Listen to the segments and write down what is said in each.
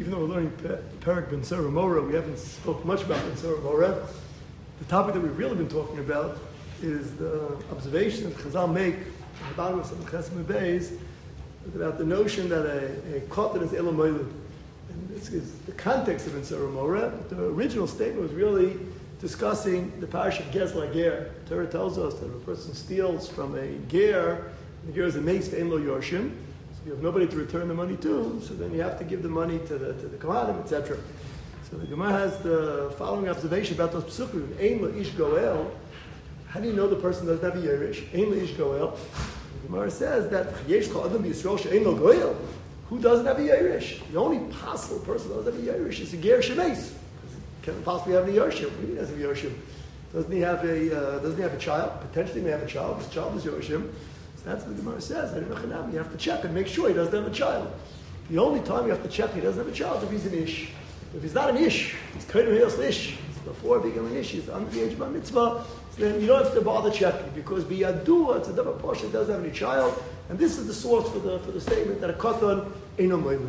even though we're learning Perek Ben Sora Mora, we haven't spoken much about Ben Sora Mora. The topic that we've really been talking about is the observation that Chazal make in the bottom of some Chesed Beis about the notion that a kotan is Elam Moilud. And this is the context of Ben Sora Mora. The original statement was really discussing the parish of Gez Lager. Torah tells us that if a person steals from a ger, the ger is a mace for Lo Yorshim. You have nobody to return the money to, so then you have to give the money to the Kohanim, etc. So the Gemara has the following observation about those psukim. Ein lo ish goel. How do you know the person doesn't have a yerush? Ein lo ish goel. The Gemara says that yesh kol adam b'Yisrael she'ein lo goel. Who doesn't have a yerush? The only possible person who doesn't have a yerush is a ger shemeis. Can't possibly have a yerushim. He doesn't have a yerushim. Doesn't he have a child? Potentially may have a child. His child is yerushim. That's what the Gemara says. You have to check and make sure he doesn't have a child. The only time you have to check he doesn't have a child is if he's an ish. If he's not an ish, he's kind of ish. Before becoming an ish, he's under the age of a mitzvah. So then you don't have to bother checking because biyadua, it's a double portion, doesn't have any child, and this is the source for the statement that a kotan eino moilud.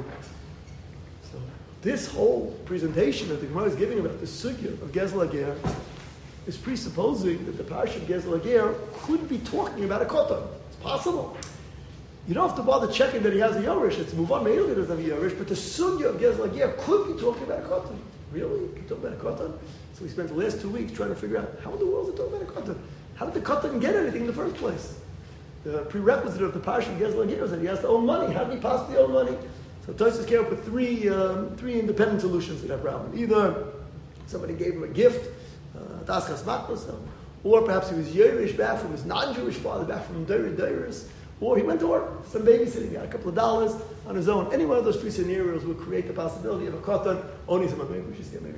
So this whole presentation that the Gemara is giving about the sugya of Gez Lager is presupposing that the parish of Gez Lager could be talking about a kotan. Possible. You don't have to bother checking that he has a Yoresh. It's Muvan Me'il that doesn't have a Yoresh, but the Sugya of Gez Lager could be talking about a Kotan. Really? Can you talk about a Kotan? So we spent the last 2 weeks trying to figure out how in the world is it talking about a Kotan? How did the Kotan get anything in the first place? The prerequisite of the Parsha of Gez Lager is that he has to own money. How did he possibly own money? So Tosfos came up with three independent solutions to that problem. Either somebody gave him a gift, Taskas Maklos, or perhaps he was Yerush back from his non-Jewish father, back from Deiris, or he went to work, some babysitting, got a couple of dollars on his own. Any one of those three scenarios would create the possibility of a kotan. Only some, maybe we just a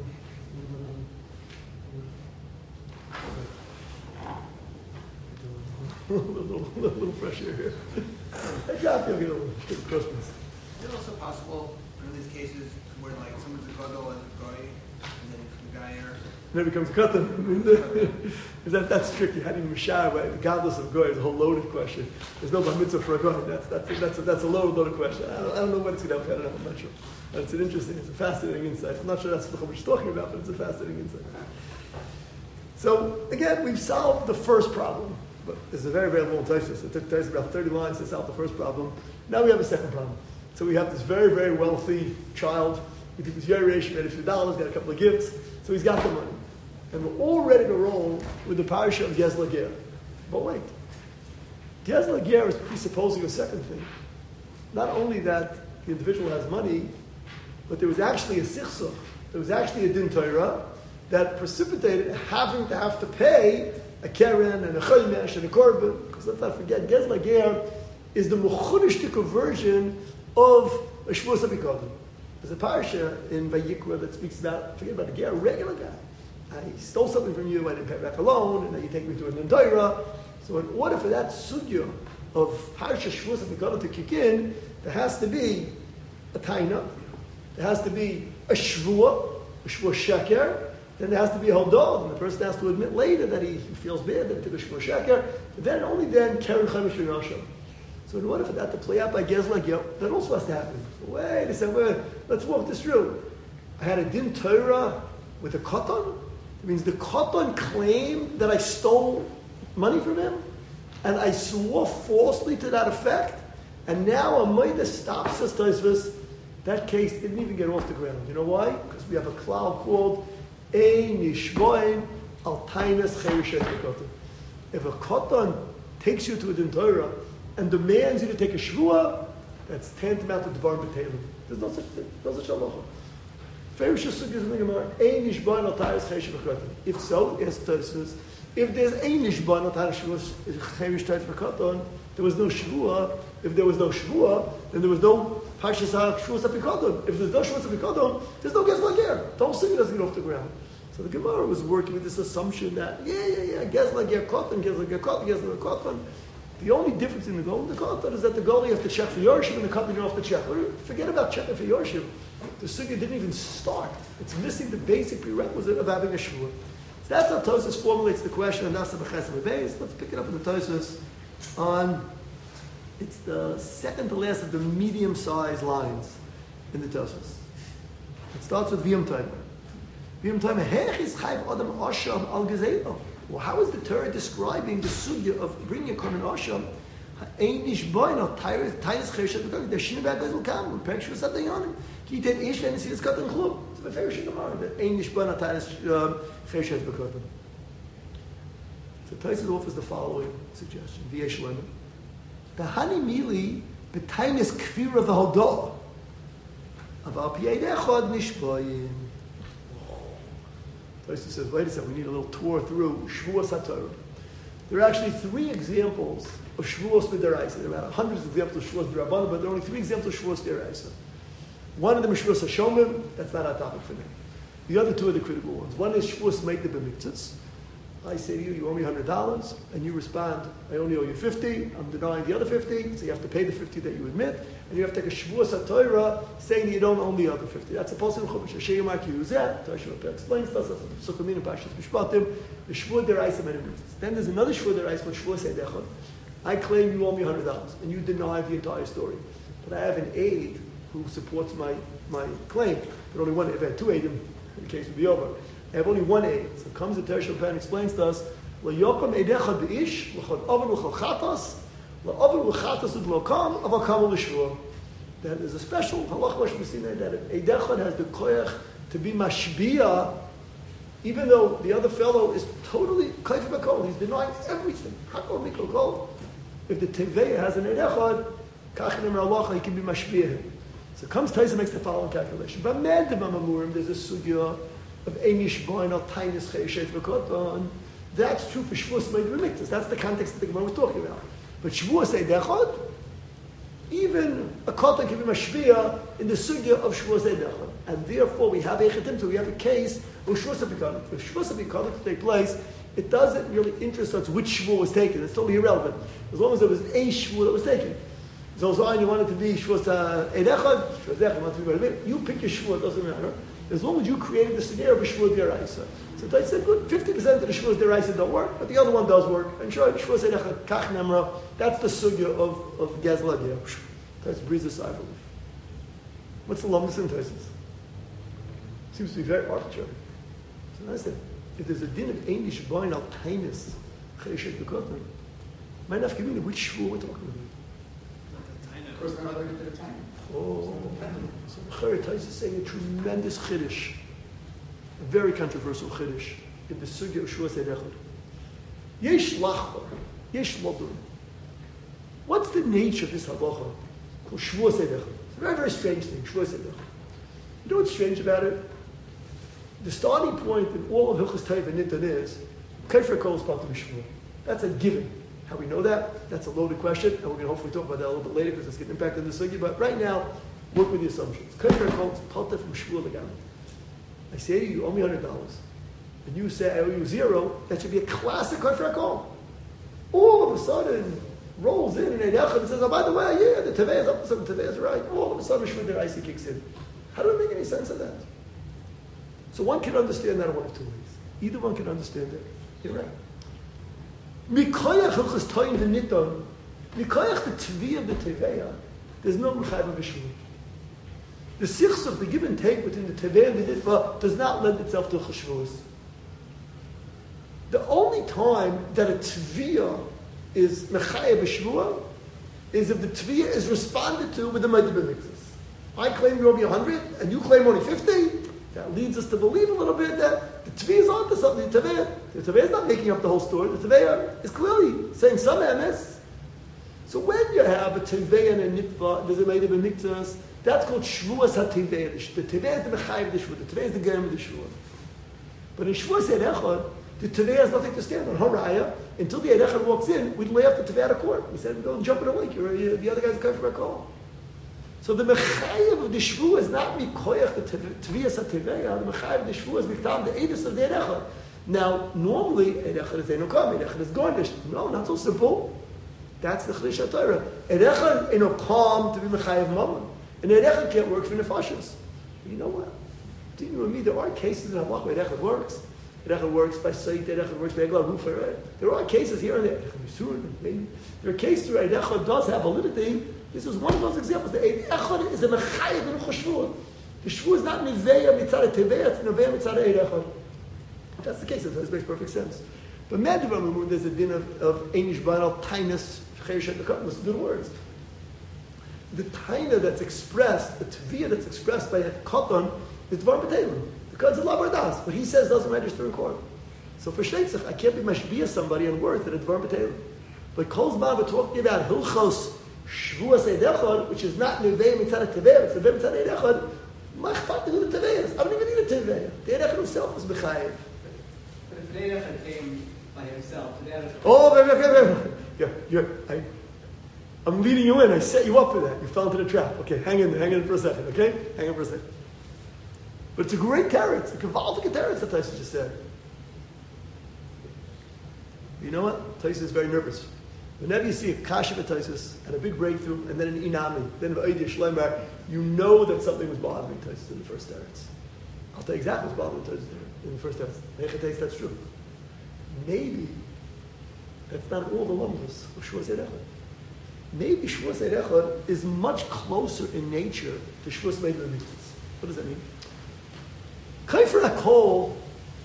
little fresh air here. Hey, John, you'll get a little Christmas. Is it also possible in these cases where like someone's a gadol and a goy, and then the guy here? And then becomes a kotan. That's tricky. How do you mashar, right? Regardless of goy, is a whole loaded question. There's no bar mitzvah for a goy. That's a loaded question. I don't know what it's going to help. I don't know. I'm not sure. But it's a fascinating insight. I'm not sure that's what we're talking about, but it's a fascinating insight. So again, we've solved the first problem. But there's a very, very long Tosfos. It took Tosfos about 30 lines to solve the first problem. Now we have a second problem. So we have this very, very wealthy child. We did this Yerush, made a few dollars, got a couple of gifts. So he's got the money. And we're all ready to roll with the parasha of Gez Lager. But wait. Gez Lager is presupposing a second thing. Not only that the individual has money, but there was actually a sichsach. There was actually a din Torah that precipitated having to have to pay a keren and a chaymesh and a korban. Because let's not forget, Gez Lager is the mechudishtika version of a shvus apikodim. There's a parasha in Vayikra that speaks about, forget about the ger, a regular guy. I stole something from you, I didn't pay back a loan, and now you take me to an Torah. So in order for that sugya of Parsha Shvus HaPikodim to kick in, there has to be a taina, there has to be a shvua sheker, then there has to be a hodah, and the person has to admit later that he feels bad that he took a shvua sheker, and then only then keren chaimish v'nasham. So in order for that to play out by Gez Lager, that also has to happen. So wait a second, let's walk this through. I had a din Torah with a koton. It means the koton claimed that I stole money from him, and I swore falsely to that effect, and now a moida stops us, Tosfos. That case didn't even get off the ground. You know why? Because we have a cloud called Ein Yishboin Al Tainas Cherishet Koton. If a koton takes you to a din Torah and demands you to take a shvua, that's tantamount to Dvar B'Telim. There's no such thing. No such halacha. If so, yes, Tosfos. If there's ein nishban al tayis cheirish v'koton, there was no shvua. If there was no shvua, then there was no parshas shvus apikoton. If there's no shvus apikoton, there's no Gez Lager. The whole city doesn't get off the ground. So the Gemara was working with this assumption that Gez Lager koton, Gez Lager koton, Gez Lager koton. The only difference in the goal and the koton is that the goal you have to check for Yorshim and the koton you don't have to check. Forget about checking for Yorshim. The sugya didn't even start. It's missing the basic prerequisite of having a shvua. So that's how Tosfos formulates the question of Nasa B'Chesed Beis. Let's pick it up in the Tosfos on, it's the second to last of the medium-sized lines in the Tosfos. It starts with V'yam Time. V'yam Time, Hech is chayv adam asham al gezeilah. Well, how is the Torah describing the sugya of bringing a korban asham? Ein ish boy no tyrus chereshet because the shin bag will come. We pray sure something on him. He did ish and see this cut and klub. It's a very shit tomorrow. That ein ish boy no tyrus chereshet because. So Taisus offers the following suggestion: V'yesh lemon. The hani mili b'tainis kvira v'hodah of al piyei echad nishboyim. Taisus says, wait a second, we need a little tour through Shavuos HaTorah. There are actually 3 examples of Shavuos B'deraisa. There are hundreds of examples of Shavuos B'Rabbanan, but there are only 3 examples of Shavuos B'deraisa. One of them is Shavuos HaShomim. That's not our topic for now. The other 2 are the critical ones. One is Shavuos Meitei B'Mitzvos. I say to you, you owe me $100, and you respond, I only owe you 50, I'm denying the other 50, so you have to pay the 50 that you admit, and you have to take a Shavuos HaTorah saying that you don't own the other 50. That's a posel in Chumash. Hashem Yomar Ki Yuzeh, Torah Shabbat explains to us, that's the Psukim in Parshas Mishpatim, the Shavuot Deraisa Meitei B'Mitzvos. Then there's another Shavuot Deraisa called Shavuos Eidechad. I claim you owe me $100, and you deny the entire story. But I have an aide who supports my claim, but only one, if I had 2 aides, the case would be over. I have only one aid. So comes the Torah Shabbat and explains to us, L'yokom eidechad b'ish, l'chod oven l'chol chatas, l'oven l'chatas u'd'lokam, avakam l'shvua. That is a special halach Moshe Messina that eidechad has the koyach to be mashbiya, even though the other fellow is totally kaif b'kol, he's denying everything. Hakol mikol kol. If the teveya has an eidechad, kach nemer halacha, he can be mashbiya him. So comes Taisa makes the following calculation. But Medav Amurim, there's a sugya of Einish Boin al Tainis Cheshet V'Koton. That's true for Shavuos Meitei B'Mitzvos. That's the context that the Gemara was talking about. But Shavuos Eidechad, even a Koton can be mashbiya in the sugya of Shavuos Eidechad. And therefore we have Eichetim, so we have a case of Shavuos HaPikadon. If Shavuos HaPikadon to take place, it doesn't really interest us which Shavuot was taken. It's totally irrelevant. As long as there was a Shavuot that was taken. So you want it to be Shavuos Eidechad, Shavuos Eidechad, you want it to be B'Mitzvos. You pick your Shavuot, doesn't matter. As long as you created the scenario of a Shavuot Deraisa. So I said, good, 50% of the Shavuot Deraisa don't work, but the other one does work. And sure, Shavuot Eidechad, Kach Nemra, that's the sugya of Gezla Geh. That's breathes a sigh of relief. What's the longest in Taisus? Seems to be very arbitrary. So I said, if there's a din of Einish Boin al Tainis Cheshet V'Koton, might not give me which Shavuot we're talking about. Of course, they're not looking at the time. Oh, so Charit is saying a tremendous chiddush, a very controversial chiddush in the sugya of Shavuos Eidechad. Yesh lachor, yesh lodur. What's the nature of this halacha called Shavuos Eidechad? It's a very, very strange thing, Shavuos Eidechad. You know what's strange about it? The starting point in all of Hilchos Teiv and Nittan is Kefir Kol is part of Shavuot. That's a given. How we know that? That's a loaded question, and we're going to hopefully talk about that a little bit later because it's getting impacted in the sugya. But right now, work with the assumptions. Kefir Kol is part from Shavuot Legalim. I say to you, you owe me $100, and you say I owe you 0. That should be a classic Kefir Kol. All of a sudden, rolls in and Eidechad and says, oh, by the way, yeah, the Tevei is up, the Tevei is right. All of a sudden, Shavuot Deraisa kicks in. How do we make any sense of that? So one can understand that in one of 2 ways. Either one can understand it. You're right. Mikoyach Hilchos Toyin v'Niton, Mikoyach the Tvi of the Teveya, there's no Mechayiv of Shavuot. The sichs of the give and take between the Teveya and the Nitva does not lend itself to Shavuos. The only time that a Tviya is Mechayiv of Shavuot is if the Tviya is responded to with the Meitei B'Mitzvos. I claim you owe me 100 and you claim only 50. That leads us to believe a little bit that the Tveya is onto something. The Tveya is not making up the whole story. The Tveya is clearly saying some MS. So when you have a Tveya and a Nitva, there's a Meitei B'Mitzvos, that's called Shavuos HaTeveya. The Tveya is the Mechayiv of the Shavuot. The Tveya is the Gerem of the Shavuot. But in Shavuos Eidechad, the Tveya has nothing to stand on. Haraya, until the Eidechad walks in, we'd lay off the Tveya out of court. We said, go jump in a lake. The other guy's coming for a call. So the Mechayiv of the Shavuot is not Mikoyach the Tviyas HaTeveya. The Mechayiv of the Shavuot is Miktam, the Eidus of the Eidechad. Now, normally, Eidechad is Einokam, Eidechad is Gornish. No, not so simple. That's the Chiddush HaTorah. Eidechad Einokam to be Mechayiv Mammon. And Eidechad can't work for Nefashos. You know what? Between you and me, there are cases in Halach where Eidechad works. Eidechad works by Seit, Eidechad works by Eglah Rufa, right? There are cases here and there. There are cases where Eidechad does have validity. This is one of those examples. The Eidechad is a Mechayiv in Shavuot. The shvu is not Neveya mitzad teveya, it's Neveya mitzad Eirechad. If that's the case, it makes perfect sense. But Medvar, there's a din of Einish Banal, Tainus, Chereshet Nekat, listen to the words. The Taina that's expressed, the Tviyah that's expressed by a Katan, is Dvar B'Teilim. Because it's Labar Das. What he says doesn't register in court. So for Sheitzach, I can't be mashbiya somebody on words that it's Dvar B'Teilim. But Kol's Man, we're talking about Hilchos Shvuas Eidechad, which is not Nevei Mitzad Tevei, it's Nevei Mitzad Eidechad. Machpat to the Teveias. I don't even need a Tevei. The Eidechad himself is Mechayev. But if Eidechad came by himself, the Eidechad... Oh, I'm leading you in. I set you up for that. You fell into the trap. Okay, hang in for a second. Okay, hang in for a second. But it's a great carrot. It's a Kavaldik carrot that Tyson just said. You know what? Tyson is very nervous. Whenever you see a kasha b'Taisus and a big breakthrough, and then an inami, then an Oidiyah Shleimar, you know that something was bothering Taisus in the first teretz. I'll tell you exactly what's bothering Taisus in the first teretz. Mechateis, that's true. Maybe that's not all the lumos of Shvuas Eirechad. Maybe Shvuas Eirechad is much closer in nature to Shvuas Meidler Mitzvahs. What does that mean? Kaifer HaKol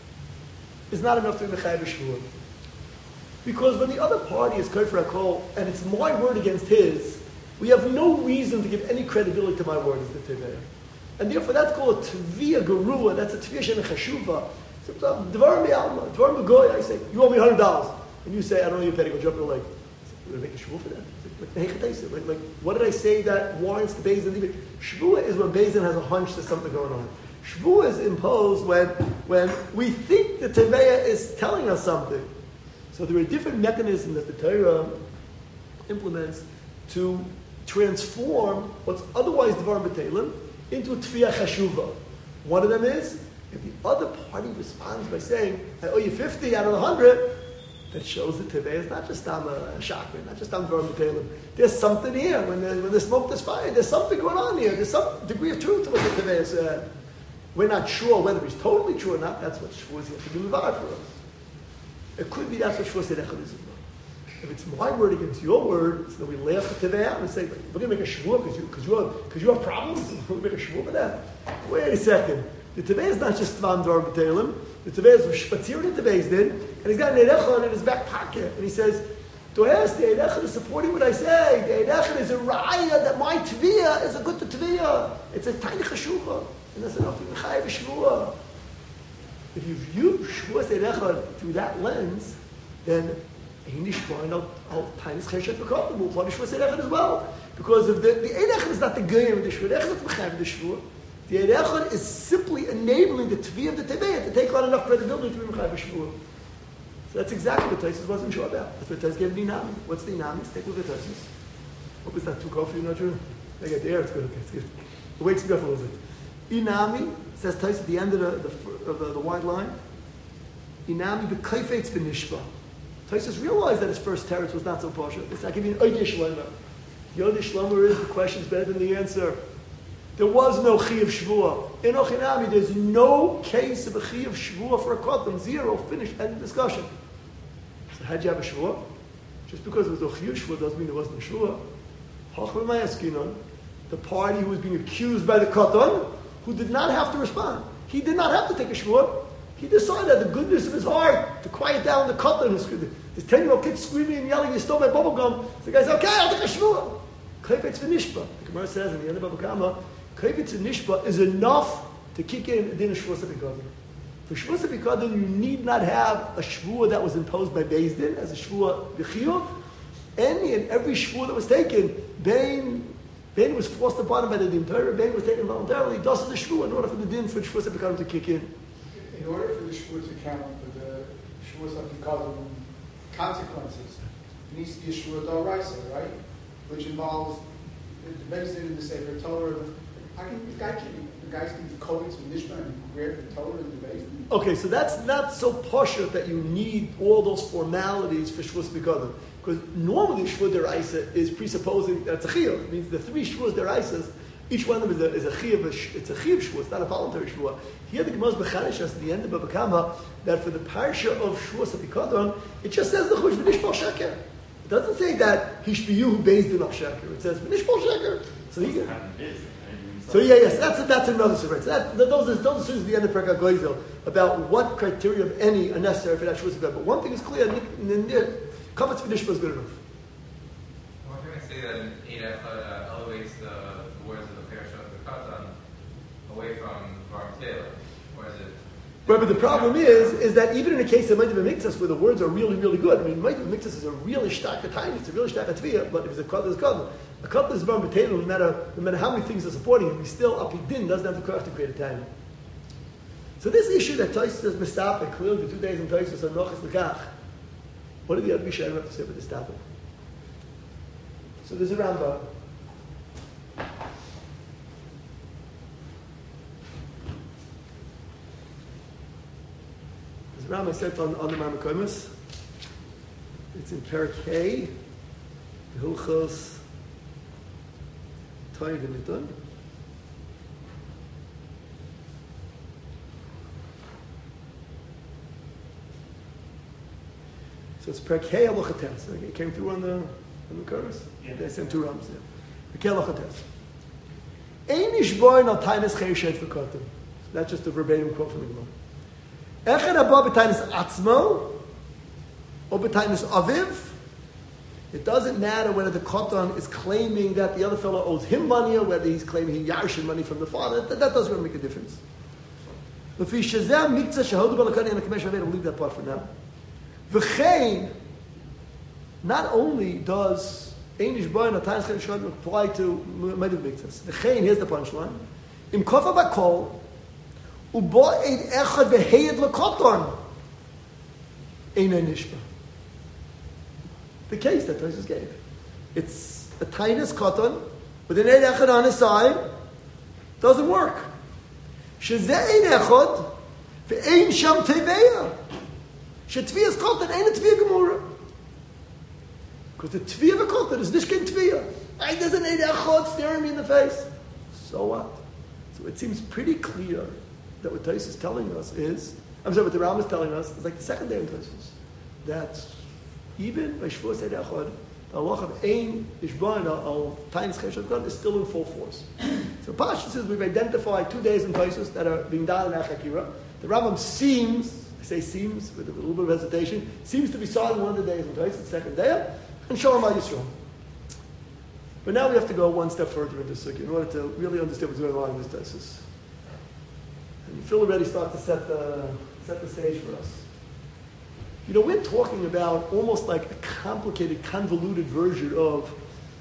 is not enough to be Mechayev Shvuah. Because when the other party is Kaifer HaKol, and it's my word against his, we have no reason to give any credibility to my word as the Tevei. And therefore that's called a Tviyah Gerua, that's a Tviyah Shem Chashuva. Dvar Me'alma, Dvar Me'goy, I say, you owe me $100. And you say, I don't know your penny, go jump in the lake. We're going to make a shvuah for that. Like, what did I say that warrants the Beis Din? Shvuah is when Beis Din has a hunch there's something going on. Shvuah is imposed when we think the Teveya is telling us something. So there are different mechanisms that the Torah implements to transform what's otherwise Dvar B'Teilim into a Tviyah Chashuva. One of them is, if the other party responds by saying, I owe you 50 out of the 100, that shows that Tevei is not just on a shakman, not just on Dvar B'Teilim. There's something here. When there's smoke, there's fire. There's something going on here. There's some degree of truth to what the Tevei said. We're not sure whether he's totally true or not. That's what Shavuos have to do with for us. It could be that's what Shavuos Eirechad is about. If it's my word against your word, so then we laugh the Tevei out and say, we're going to make a Shavuot because you have problems. We'll make a Shavuot for that. Wait a second. The Tevei is not just Tvan Dvar B'Teilim. The Tevei is Shpatzir the Tevei's din, and he's got an Eidechad in his back pocket. And he says, the Eidechad is supporting what I say. The Eidechad is a raya that my Tviyah is a good Tviyah. It's a tiny Chashuva. And that's enough to be Chayav Shvuah. If you view Shvuas Eidechad through that lens, then Einish Bain al Tainis Cheshet V'Kotim will punish Shvuas Eidechad as well. Because if the Eidechad is not the Goyim of the Shvuah, the Eidechad is not Chayav the Shvuah. The Eidechad is simply enabling the Tviyah of the Tevei to take on enough credibility to be Chayav Shvuah. So that's exactly what Taisus wasn't sure about. That's what Taisus gave the Inami. What's the Inami? Stick with the Taisus. Hope it's not too cold for you, not true? I get the air, it's good, okay, it's good. It wakes me up a little bit. Inami, says Taisus at the end of the wide line, Inami b'kaifetz b'nishba. Taisus realized that his first teretz was not so partial. It's not giving an Oidiyah Shleimar. The Oidiyah Shleimar is the question's better than the answer. There was no Chi of Shvuah. In Ochinami, there's no case of a Chi of Shvuah for a Kotam. Zero. Finished. End of discussion. So how'd you have a Shvuah? Just because there was no Chi of Shvuah doesn't mean there wasn't a Shvuah. Hachma Mayaskinon, the party who was being accused by the Kotam, who did not have to respond. He did not have to take a Shvuah. He decided out of the goodness of his heart to quiet down the Kotam. This 10-year-old kid screaming and yelling, you stole my bubblegum. So the guy said, okay, I'll take a Shvuah. Kayfetz v'nishba. The Gemara says in the end of Bava Kama, Kayfetz v'nishba is enough to kick in a din of Shvuas HaBikadon. For Shvuas HaBikadon, you need not have a Shvuah that was imposed by Beis Din as a Shvuah b'chiyuv. Any and every Shvuah that was taken, Bain was forced upon him by the Din Torah, Bain was taken voluntarily, thus is a Shvuah in order for the din for Shvuas HaBikadon to kick in. In order for the Shvuah to count for the Shvuas HaBikadon consequences, it needs to be a Shvuah D'Oraisa, right? Which involves the Beis Din in the Sefer Torah. How can the guys can be kovetz with Nishma and grab the Torah and the Beis Din? Okay, so that's not so poshut that you need all those formalities for Shvuas B'Kadon. Because normally Shvuah D'Oraisa is presupposing that it's a chiyuv. It means the three Shvuas D'Oraisas, each one of them is a chiyuv. It's a chiyuv Shvuah. It's not a voluntary Shvuah. Here the Gemara is b'chadish us at the end of Bava Kama that for the parsha of Shvuas B'Kadon, it just says the chush v'nishbal sheker. It doesn't say that Hishbiyu Beis Din al Sheker. It says Nishbal Sheker. So he So yes, that's another story. So those are the end of Perek HaGoizel about what criteria, of any, are necessary for that Shavuos HaGoizel. But one thing is clear: Kavetz V'Nishma is good enough. I'm going to say that in Eid Echad elevates the words of the Parashah of the Katan away from Dvarim Tehillim, or is it? Right, but the problem is that even in a case of Ma'adim Miktas where the words are really, really good, I mean, Ma'adim Miktas is a really stark time, it's a really stark tviyah, but if it's a Katan, it's Katan. A Katan is Dvarim B'Teilu, no matter how many things are supporting it, we still, Apidin doesn't have the courage to create a time. So this issue that Tosfos is mistapik, clearly the 2 days in Tosfos are Nochas L'kach. What do the other Rishonim have to say about this topic? So there's a Rambam. There's a Rambam set on the Marmakomis. It's in Perek Hey, Hilchos Toiv V'Nidon. So it's Perek Hey Halacha Tes. It came through on the chorus. Yeah. They sent 2 Rambams there. Perek Hey Halacha Tes. Ein Ishboin al Tainis Chesed V'Kotim. That's just a verbatim quote from the Gemara. Echad Abba B'Tainis Atzmo or B'Tainis Aviv. It doesn't matter whether the Kotan is claiming that the other fellow owes him money or whether he's claiming he yarshin money from the father. That doesn't really make a difference. We'll leave that part for now. V'chein, not only does Einish Boy and Atayis Chayim apply to Ma'adim Miktas. V'chein, here's the punchline. Im kofa bakol, ubo eid echad v'heyed l'koton, Einay Nishma. The case that Tosfos gave. It's a tiniest cotton with an eid echad on his side. Doesn't work. Shezeh eid echad v'ein sham teveya. Shetviyas cotton ain't a tviya gemura. Because the tviya of a cotton is nishkin tviya. There's an eid echad staring me in the face. So what? So it seems pretty clear that what Tosfos is telling us is, what the Rambam is telling us is like the second day in Tosfos. That even by Shavuos Eid Echad, the halach of Ein Ishbain al Tainis Chesed V'Kotim is still in full force. So Pasha says we've identified 2 days in Tosfos that are being done in Achakira. The Rambam seems, I say seems with a little bit of hesitation, seems to be citing one of the days in Tosfos, the second day, and Shalom Al Yisrael. But now we have to go one step further into Sukkah in order to really understand what's going on in this Tosfos. And Phil already started to set the stage for us. You know, we're talking about almost like a complicated, convoluted version of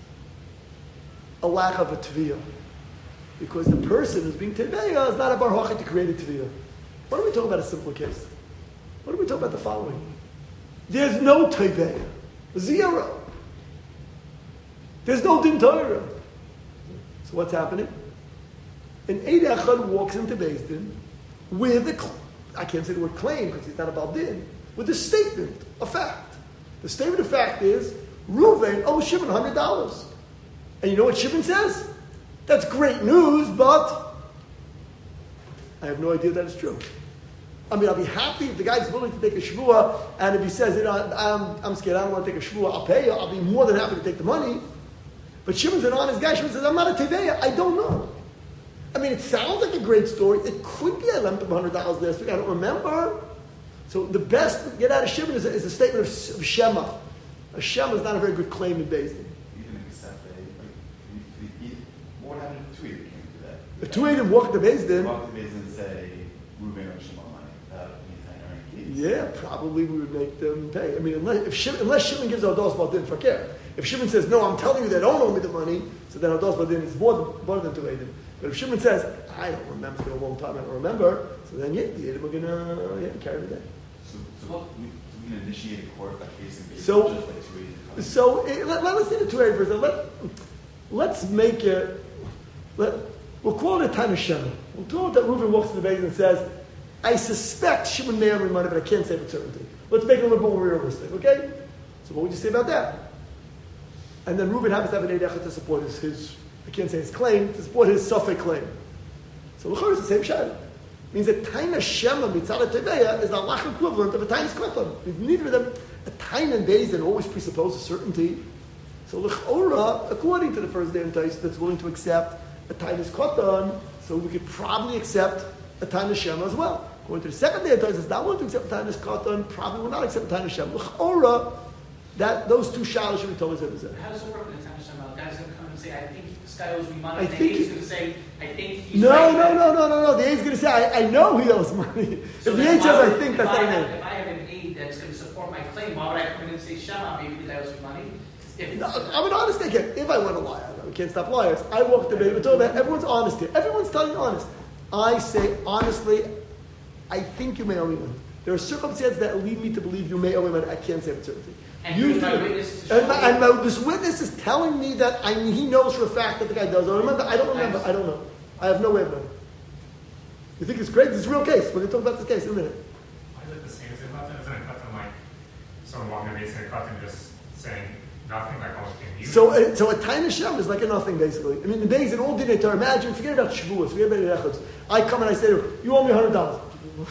a lack of a tviyah. Because the person who's being teveya is not a bar hachai to create a tviyah. What are we talking about a simple case? What are we talking about the following? There's no teveya. 0. There's no din Torah. So what's happening? An Eid Echad walks into Beis Din with I can't say the word claim because he's not about din, with a statement, a fact. The statement of fact is, Reuven owes Shimon $100. And you know what Shimon says? That's great news, but I have no idea that it's true. I mean, I'll be happy if the guy's willing to take a shvuah, and if he says, you know, I'm scared, I don't want to take a shvuah, I'll pay you, I'll be more than happy to take the money. But Shimon's an honest guy. Shimon says, I'm not a teveya, I don't know. I mean, it sounds like a great story. It could be I lent him $100 last week, I don't remember. So the best to get out of Shimon is a statement of Shema. A Shema is not a very good claim in Beis Din. Even accept what happened if Tweed came to that? If Tweed walked to Beis Din, Walk to Beis Din and say, Reuven owes Shimon money without any time. yeah, probably we would make them pay. I mean, unless Shimon gives Odos Badin for care. If Shimon says, no, I'm telling you they don't owe me the money, so then Odos Badin is more than to Eidim. But if Shimon says, I don't remember, it's been a long time, I don't remember, so then the Eidim are going to carry the day. So we can initiate a court by case in Beis Din So- just by Tweed. So let us see the two verse. Let's make it. We'll call it a time of Shema. We'll call it that Reuven walks to the base and says, "I suspect Shimon may have money, but I can't say with certainty." Let's make it a little bit more realistic, okay? So what would you say about that? And then Reuven happens to have an Eid Echad to support his I can't say his claim, to support his Safek claim. So l'chor is the same shayla. Means that Taina Shema Mitzad Teveya is the halach equivalent of a Tainus Koton. Neither of them, a Tain and Beis Din always presupposes certainty. So l'chora, according to the first day in Tais, that's willing to accept a Tainus Kotan, so we could probably accept a Tainus Shema as well. According to the second day of Tainus, not willing to accept a Tainus Kotan, probably will not accept a Tainus Shema. L'chora, that those two shalos should be told as ever. How does it work with the Tanna Shema? The guy's going to come and say, I think this guy owes me money. I And think he's he- going to say, I think he's No. right. The aid's going to say, I know he owes money. So If the then aid says, why I would- think, if that's I not an have- aid. If I have an aid that's going to support my claim, why would I come in and say, Shema, maybe the guy owes me money? If No, I'm an honest guy. If I want to lie, we can't stop liars. I walk the baby. We're talking about everyone's honest here. Everyone's telling you honest. I say honestly, I think you may owe me money. There are circumstances that lead me to believe you may owe me money. I can't say with certainty. And here's my witness to show This witness is telling me that he knows for a fact that the guy does. I don't remember. I don't know. I have no way of knowing. You think it's great? This is a real case. We're going to talk about this case in a minute. Why is it the same as a cotton? Isn't a cotton like someone walking the base in a cotton just saying nothing, like almost being mute? So a Tainus Shem is like a nothing, basically. I mean, the days it all didn't to imagine. Forget about Shavuos. Forget about Yerechods. I come and I say, to you, you owe me $100.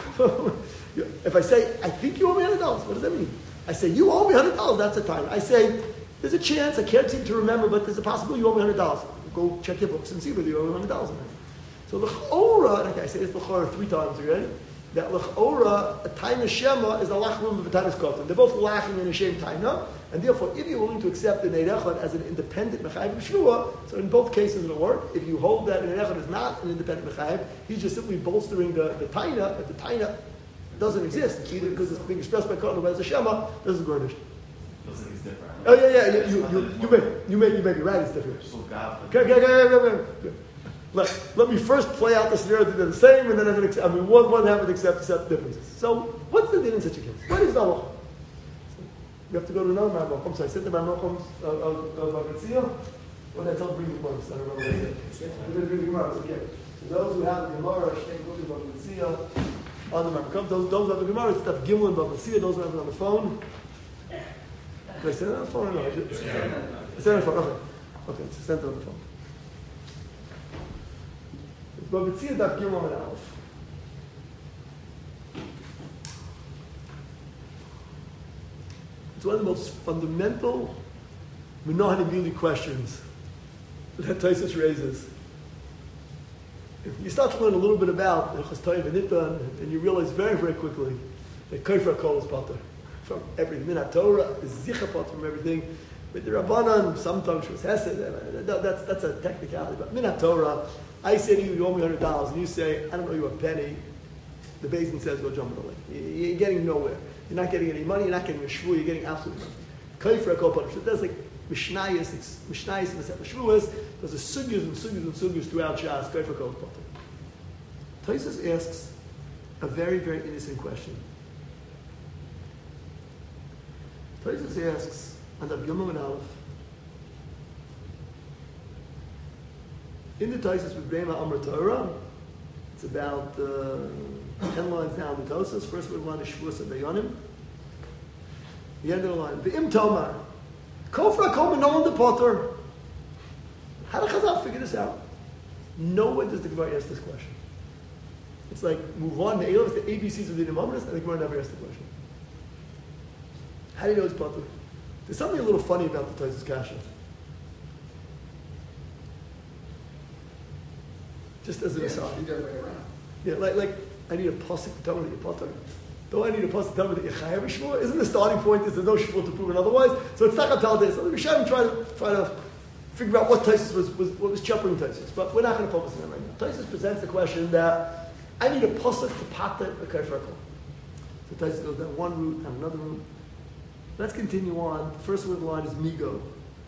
If I say, I think you owe me $100, what does that mean? I say, you owe me $100. That's a time. I say, there's a chance. I can't seem to remember, but there's a possibility you owe me $100. Go check your books and see whether you owe me $100. So l'chora, okay, I say this l'chora 3 times already. That l'chora, a Tainus Shema is a lachrum of a Tainus Kotan. They're both lachim in the same taina, and therefore, if you're willing to accept the Neirechad as an independent mechayiv b'shvua, so in both cases it'll work. If you hold that Neirechad is not an independent mechayiv, he's just simply bolstering the taina. If the taina doesn't exist, either because it's being expressed by Kotan or by the Shema, doesn't go in. Feels like it's different. Oh yeah. You may be right. It's different. So God. Okay. Let me first play out the scenario that they're the same, and then I'm going to. One happens to accept differences. So, what's the din in such a case? What is Nalach? You have to go to another Marmochum. So I said the Marmochum of Bavatzia. What did I tell bring the Gemara? I don't remember what I said. I didn't bring the Gemara. So again, so those who have the Gemara, Shnei Gudim Bavatzia, on the Marmochum. Those who have the Gemara, it's stuff Gimel and Bavatzia. Those who have it on the phone. Did I say that on the phone or no? I said it on the phone. Okay, it's sent on the phone. Bavatzia Daf Gimel and Aleph. It's one of the most fundamental Menachem questions that Taisus raises. If you start to learn a little bit about Ilchos Toiv and Nitan, and you realize very, very quickly that Kofer Kol is Pater from everything. Minat Torah is Zicha Pater from everything. With the Rabbanan, sometimes Shus Hesed, that's a technicality. But Minat Torah, I say to you, you owe me $100, and you say, I don't owe you a penny. The Beis says, go jump in the lake. You're getting nowhere. You're not getting any money. You're not getting a shvu. You're getting absolutely nothing. Kofer Kol Pater. So that's like Mishnayos in the set of Shvuas. There's a sugyas and sugyas throughout Shas. Kofer Kol Pater. Taisus asks a very, very innocent question. Taisus asks, and Ab Yomam and Aleph, in the Taisus with Bema Amr Torah, it's about 10 lines down the Taisus. First word line is Shavuos Abayonim. The end of the line, V'im Tomar, Kofra Kol Menon the Potter. How did Chazal figure this out? Nowhere does the Gemara ask this question. It's like, move on, the ABCs of the Imamris, and the Gemara never asked the question. How do you know it's Potter? There's something a little funny about the Taisus Kasha. Just as an aside. The other way around. Yeah, like I need a pasuk to tell me that you're Potter. Don't I need a pasuk to tell me that you're Chayav Shvuah? Isn't the starting point is there's no Shvuah to prove it otherwise? So it's not going to tell this. So we should try to figure out what Taisus was chopping Taisus. But we're not going to focus on that right now. Taisus presents the question that I need a pasuk to pater a Kofer Kol. So Taisus goes down one route and another route. Let's continue on. The first word of the line is Migo.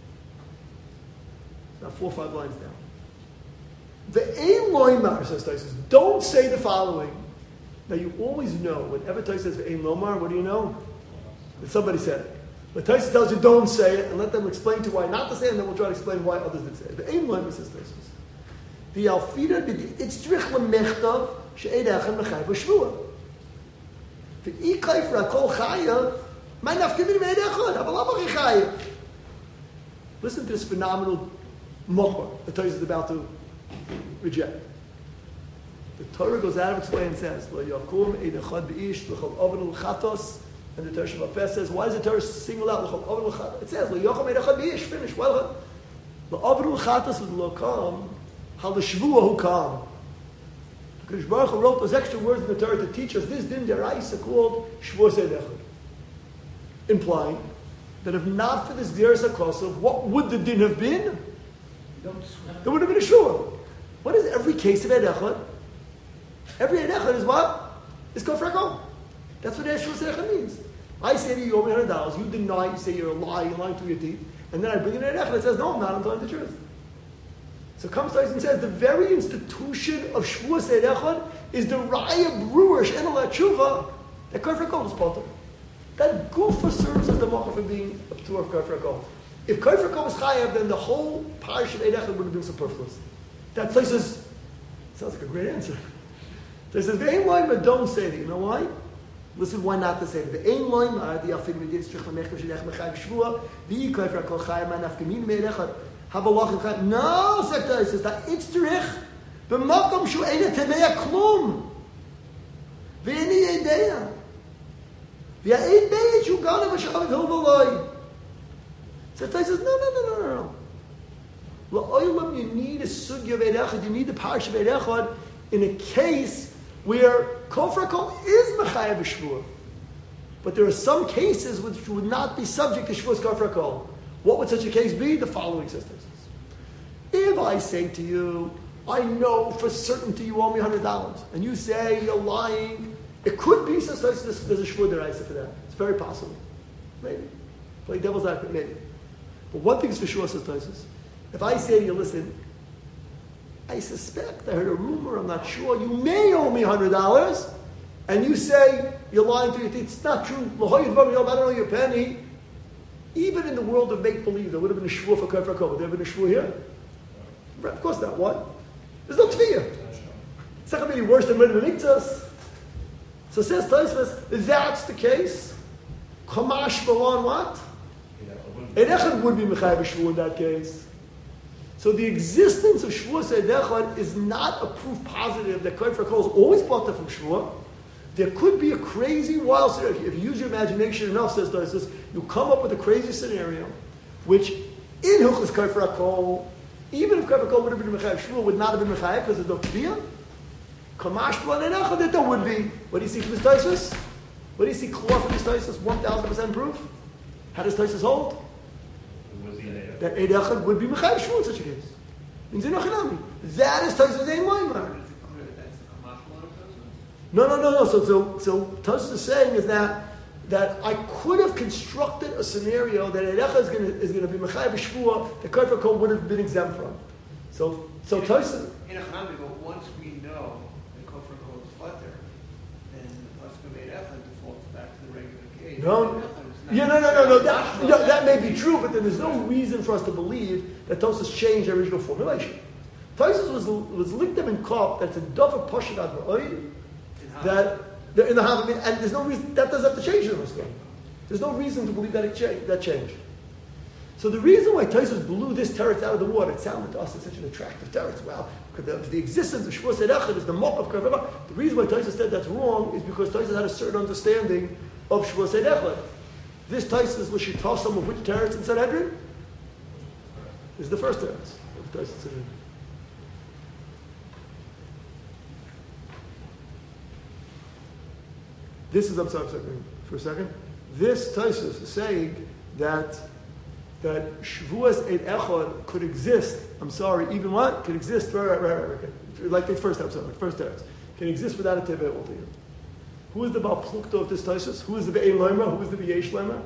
About 4 or 5 lines down. The Ein Loimar, says Taisus, don't say the following. Now you always know, whenever Taisus says Ein Lomar, what do you know? That somebody said it. But Taisus tells you don't say it, and let them explain to you why not to say it, and then we'll try to explain why others did say it. The Ein Loimar, says Taisus. The Alfida did Itzrich Lemechtav She'edachem Mechayiv V'Shvuah. The Ikay for Akol Chayav my nafkamim me'edechad, aval chayiv. Listen to this phenomenal mokbar the Torah is about to reject. The Torah goes out of its way and says, "Lo yakum edechad beish l'chol oven l'chatos," and the Torah Shabbat says, "Why does the Torah single out l'chol oven l'chatos?" It says, "Lo yakum edechad beish." Finish. Well, the oven l'chatos with l'okam Halashvua hu kam. Because Baruch Hu wrote those extra words in the Torah to teach us this din deraisa called Shavuos Echad, implying that if not for this Gzeras HaKosov, what would the din have been? There would have been a Shua. What is every case of Eid Echad? Every Eid Echad is what? Is Kofar HaKol. That's what Shavuos Echad means. I say to you, you owe me $100, you deny, you say you're a lie, you're lying through your teeth, and then I bring in an Echad that says, no, I'm not, I'm telling the truth. So comes Tyson and says, the very institution of Shavuos Eid Echad is the Raya Brewer, She'enel HaTshuva, that Kofar HaKol is part of. That Gufa serves as the marker for being a P'tur of Kofar HaKol. If Kofar HaKol was Chayav, then the whole parish of Eid Echad would have been superfluous. That place is, sounds like a great answer. There says, Ve'ein loima, don't say it. You know why? Listen, why not to say it? Ve'ein loima, the Alfid Medid, Strich Lamech, Meshidech, Mechayiv Shvua, V'i Kofar HaKol Chayav, Man Afkamin, Me'eid Echad, Habalach Chayav. No, Sekta, it says, that it's Tzurich, B'makom Shu Eina Tevea Klum, Ve'eni Eideya. V'ya'eid Beit Shu Gana V'shachav Hilvaloi. So Tzai says, no. La'olam, you need a sugya of Eid Echad, you need the parish of Eid Echad in a case where Kofar HaKol is Mechayev Shvua. But there are some cases which would not be subject to Shvuas Kofar HaKol. What would such a case be? The following sisters. If I say to you, I know for certainty you owe me $100, and you say you're lying, it could be, so there's a Shvua deraisa for that. It's very possible. Maybe. Play devil's advocate, maybe. But one thing is for sure, says Tosis. If I say to you, listen, I suspect, I heard a rumor, I'm not sure, you may owe me $100, and you say, you're lying to your teeth, it's not true, I don't know your penny. Even in the world of make-believe, there would have been a shvuah for Kofar HaKol. Would there have been a shvuah here? Of course not. What? There's no tviyah. It's not going to be worse than Red Meniktas. So says Tosfos, that's the case. Chamash Balon what? Eid Echad would be Mechayev Shvuah in that case. So the existence of Shavuos Eid Echad is not a proof positive that Kofar HaKol is always brought from Shvuah. There could be a crazy, wild scenario. If you use your imagination enough, says Tosfos, you come up with a crazy scenario, which in Hilchos Kofar HaKol, even if Kofar HaKol would have been Mechayev Shvuah, would not have been Mechayev because there's no Tviyah. Kamash B'lan Eid Echad, that there would be. What do you see from this Tosfos? What do you see clear from this Tosfos? 1,000% proof. How does Tosfos hold? That Eid Echad would be Mechayev Shvuah in such a case. Means in Ochinami. That is Tosfos Ein Loimar. No. So Tosfos is saying is that I could have constructed a scenario that Eid Echad is going to be Mechayev Shvuah, the Kofar HaKol would have been exempt from. So Tosfos. In Ochinami, but once we know that Kofar HaKol is Flutter, then the Pasuk of Eid Echad defaults back to the regular case. No. That may be true, but then there's no reason for us to believe that Tosfos changed the original formulation. Tosfos was Likdam in Kop, that's a Dova Poshet Ad Ma'oid, that in the Havamim, and there's no reason, that doesn't have to change in the Muslim. There's no reason to believe that changed. So the reason why Tosfos blew this teretz out of the water, it sounded to us as such an attractive teretz. Well, because the existence of Shavuos Eid Echad is the mock of Kofar HaKol. The reason why Tosfos said that's wrong is because Tosfos had a certain understanding of Shavuos Eid Echad. This Tosfos was Shitosam of which teretz in Sanhedrin? This is the first teretz of Tosfos in Sanhedrin. I'm sorry for a second. This Tosfos is saying that Shavuos Eid Echad could exist. Even what? Could exist, right. Like the first teretz. Can exist without a Teveh altogether. Who is the Baal Plukto of this Tosfos? Who is the Be'ein Loimar? Who is the Be'yesh Loimar?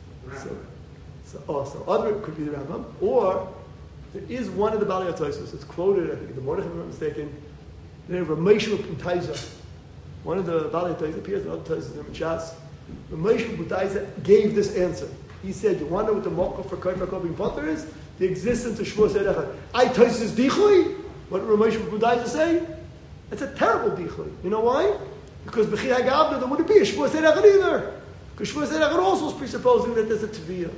So either it could be the Rambam, or there is one of the Balei Tosfos. It's quoted, I think, in the Mordechai, if I'm not mistaken, the name of Rameshu Putaiza. One of the Balei Tosfos appears in other Tosfos in Shas. Rameshu Putaiza gave this answer. He said, you wonder what the Mokah for Kofar HaKol being Potter is? The existence of Shavuos Eid Echad. I Tosfos Dichui? What Rameshu Putaiza say? That's a terrible Dichui. You know why? Because B'chi HaGavna, there wouldn't be a Shavuos Eid Echad either. Because Shavuos Eid Echad also is presupposing that there's a Tviyah.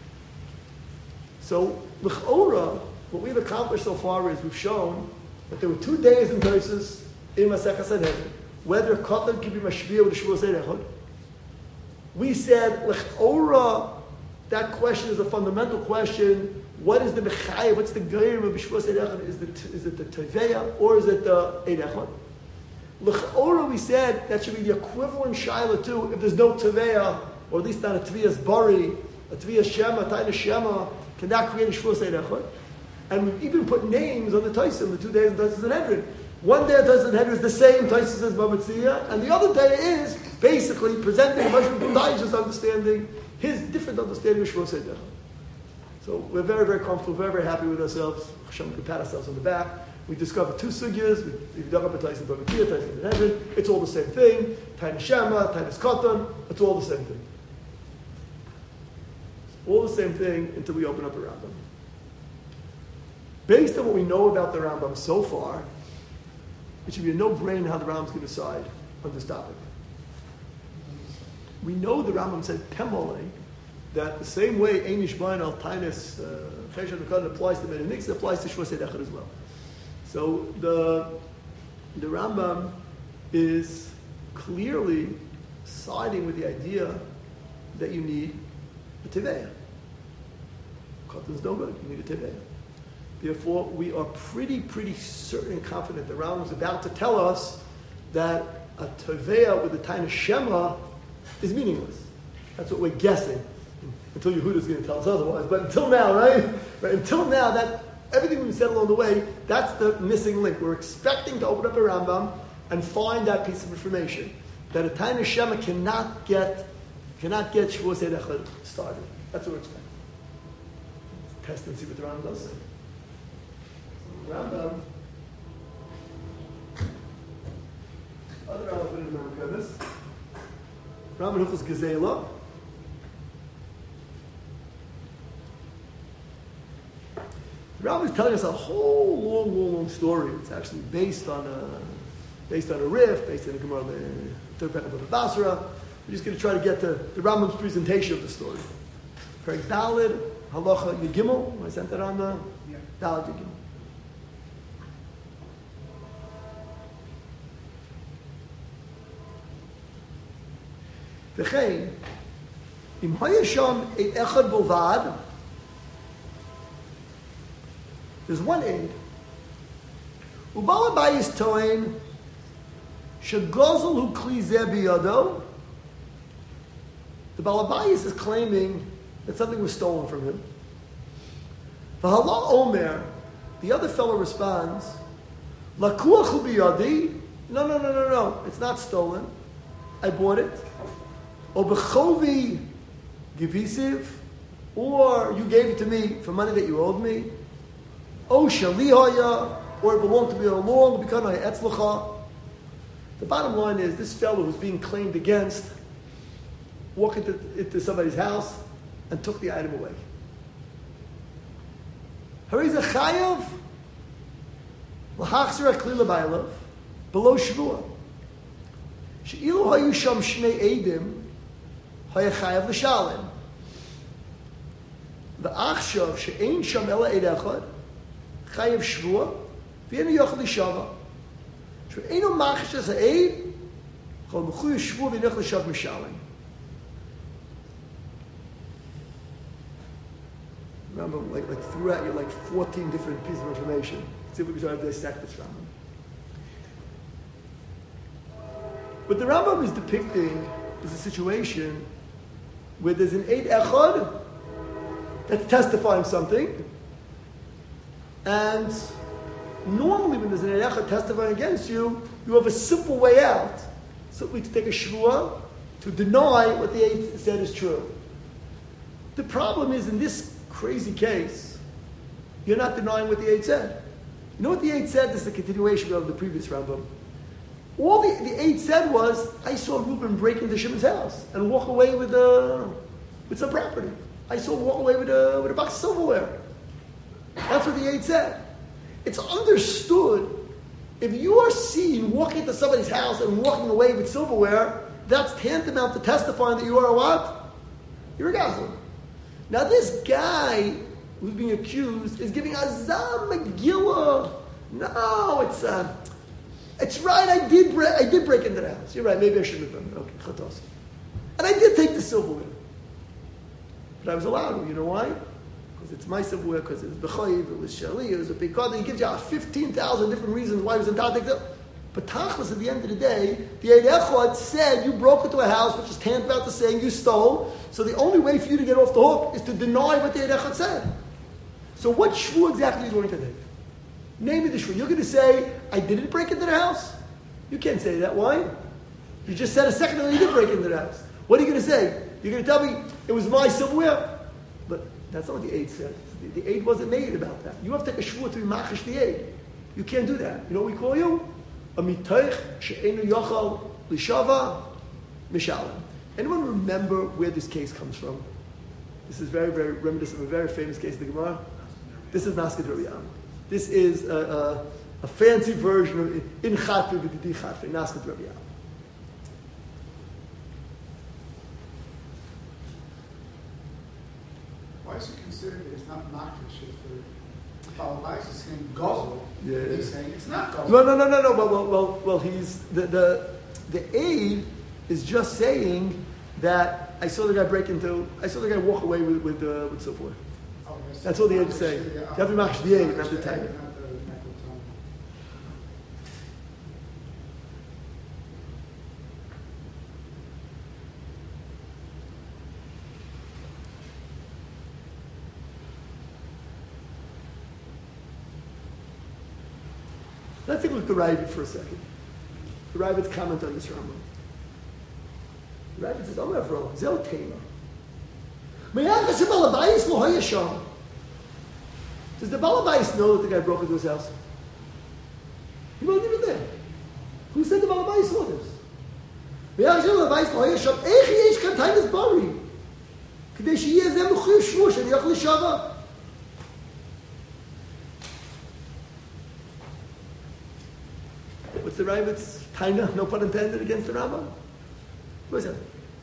So, L'ch'ora, what we've accomplished so far is we've shown that there were 2 days in Tosfos in Masechah Sanhedrin, whether Katan could be Mashbiah with the Shavuos Eid Echad. We said, L'ch'ora, that question is a fundamental question, what is the mechayev? What's the gerim of Shvuas Eid Echad? Is it the teveya or is it the Eid Echad? L'chora, we said that should be the equivalent shaila too. If there's no teveya, or at least not a tviyas bari, a tviyas shema, taina shema, can that create a Shvuas Eid Echad? And we've even put names on the Taisim, the 2 days of Taisim Sanhedrin. One day of Taisim Sanhedrin is the same Taisim as Bava Tzia, and the other day is basically presenting Moshe Budai's understanding, his different understanding of Shvuas Eid Echad. So we're very, very comfortable, very, very happy with ourselves. Hashem can pat ourselves on the back. We discovered 2 sugyas. We've dug up a Taisim Bava Tzia, Taisim Sanhedrin. It's all the same thing. Taina Shema, Taina Katan, it's all the same thing. It's all the same thing until we open up a Rambam. Based on what we know about the Rambam so far, it should be a no-brainer how the Rambam's going to decide on this topic. We know the Rambam said Pemole, that the same way Einish Bain al Tainis Chesed Mekad applies to Menonix, it applies to Shvuas Eid Echad as well. So the Rambam is clearly siding with the idea that you need a Teveya. Katan's no good, you need a Teveya. Therefore, we are pretty certain and confident the Rambam is about to tell us that a Teveya with a Taina Shema is meaningless. That's what we're guessing. Until Yehuda's going to tell us otherwise. But until now, right? Until now, that everything we've said along the way, that's the missing link. We're expecting to open up a Rambam and find that piece of information. That a Taina Shema cannot get Shvuas Eid Echad started. That's what we're expecting. Let's test and see what the Rambam does say. Rambam. Other Rambam put in the Merkavos. Rambam Hilchos Gezela. The Rambam is telling us a whole long story. It's actually based on a riff, based on a Gemara, the third parak of Basra. We're just going to try to get the Rambam's presentation of the story. Perek Daled, Halacha Yegimel. I sent that on the Daled Yegimel. V'chein, im hayasham et echad bovad. There's one aid. Ubal Abayis toin shegozel hu kli zeh biyado. The Baal Abayis is claiming that something was stolen from him. V'hala omer, the other fellow responds, lakuach hu biyadi. No, it's not stolen. I bought it. O bechovi givisiv, or you gave it to me for money that you owed me. O shalihaya, or it belonged to me all along, because I etzlacha. The bottom line is, this fellow who's being claimed against walked into somebody's house and took the item away. Hariza chayav l'hachzir akli l'baylav below shvua. She'ilu hayu sham shnei edim haya chayav l'shalim. V'achshav she'ein sham ela eid echad chayav shvua v'yenu yochel l'shava. She'einu machish as ha'eid chol m'chuyu shvua v'yenu yochel l'shav m'shalim. Remember, like threw at you like 14 different pieces of information. Let's see if we can try to dissect this Rambam. What the Rambam is depicting is a situation where there's an Eid Echad that's testifying something, and normally when there's an Eid Echad testifying against you, you have a simple way out. Simply to take a shvuah to deny what the Eid said is true. The problem is, in this crazy case, you're not denying what the Eid said. You know what the Eid said? This is a continuation of the previous Rambam. All the Eid said was, I saw Reuben break into Shimon's house and walk away with some property. I saw him walk away with a box of silverware. That's what the Eid said. It's understood, if you are seen walking into somebody's house and walking away with silverware, that's tantamount to testifying that you are a what? You're a Gazlan. Now this guy who's being accused is giving Azam Megillah. No, it's right. I did break into the house. You're right. Maybe I shouldn't have done it. Okay, chatos. And I did take the silverware, but I was allowed to. You know why? Because because it's my silverware, because it was Bechoiv, it was Shali, it was a Pekod. He gives you 15,000 different reasons why it was entitled. But Tachlis, at the end of the day, the Eid Echad said you broke into a house, which is tantamount to saying you stole. So the only way for you to get off the hook is to deny what the Eid Echad said. So what shvu exactly are you going to take? Name me the shvu. You're going to say, I didn't break into the house? You can't say that. Why? You just said a second ago you did break into the house. What are you going to say? You're going to tell me it was my silverware? But that's not what the Eid said. The Eid wasn't made about that. You have to take a shvu to be machish the Eid. You can't do that. You know what we call you? A mitoich she'enu yochal lishava mishalim. Anyone remember where this case comes from? This is very, very reminiscent of a very famous case of the Gemara. This is Naskid Rabbi Yam. This is a fancy version of in Chatfi v'didi Chatfi, Naskid Rabbi Yam. Why is it considered that it's not makish if the Balabais is saying gozel? Yeah. He's saying it's not gozel. No. Well, he's the aid is just saying that I saw the guy walk away with silverware. Oh, yes. That's all the aid is saying. You have to be makish the aid, not the tag. Not the necklace. Let's take a look at the Ravid for a second. The Ravid's comment on this Rambam. The Ravid says, Omer Avram, Zel Tema. Does the Balabais know that the guy broke into his house? He wasn't even there. Who said the Balabais saw this? What's the Ravid's taina, no pun intended, against the Rambam? Listen,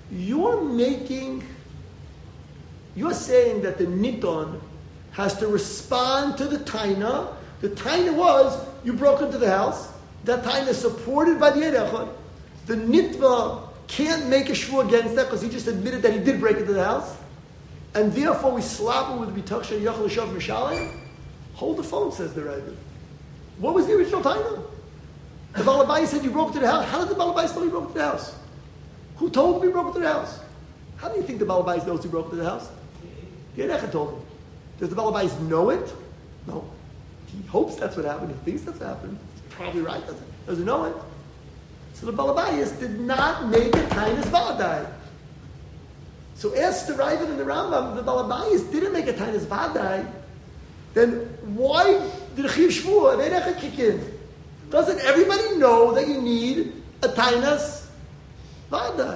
you're saying that the Niton has to respond to the taina. The taina was, you broke into the house. That taina is supported by the Eid Echad. The Nitva can't make a shvu against that because he just admitted that he did break into the house. And therefore we slap him with B'tach Shel Yachal Shav Mishalim. Hold the phone, says the Ravid. What was the original taina? The Balabais said you broke into the house. How did the Balabais know you broke into the house? Who told him he broke into the house? How do you think the Balabais knows he broke into the house? The Eid Echad told him. Does the Balabais know it? No. He hopes that's what happened. He thinks that's what happened. He's probably right. Doesn't know it. So the Balabais did not make a tainas vadai. So ask the Ravid and the Rambam, the Balabais didn't make a tainas vadai. Then why did Chiv Shvua and Eid Echad kick in? Doesn't everybody know that you need a tainas vadai?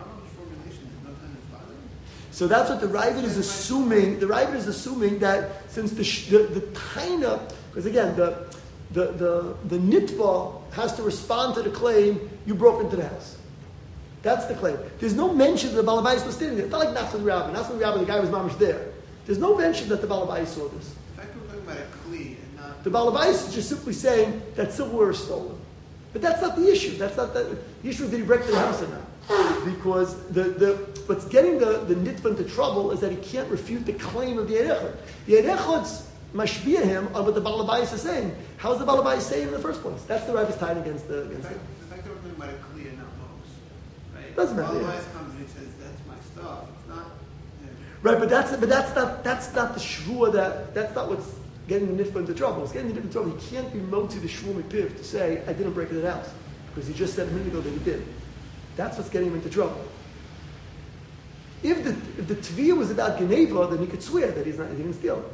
So that's what the Ravid is assuming. The Ravid is assuming that since the taina, because again the nitva has to respond to the claim you broke into the house. That's the claim. There's no mention that the Balabais was standing there. It's not like Nachman Rabbi. Nachman Rabbi, the guy was mamish there. There's no mention that the Balabais saw this. In fact, we're talking about a kli and not. The Balabais is just simply saying that silverware is stolen. But that's not the issue. That's not the issue. Is did he break the house or not? Because what's getting the nitva into trouble is that he can't refute the claim of the Eid Echad. The Eid Echad's mashbiah him on what the Balabais is saying. How's the Balabais saying in the first place? That's the Rabbi's tied against the. The fact that we're talking about a kli and not most, right? Doesn't matter. Balabais comes and he says that's my stuff. It's not. Right, but that's not the shvua that's not what's getting the nitva into trouble. It's getting the nitva into trouble. He can't be moti the shvua mipiv to say I didn't break into the house because he just said a minute ago that he did. That's what's getting him into trouble. If the tviyah was about Geneva, then he could swear that he didn't steal.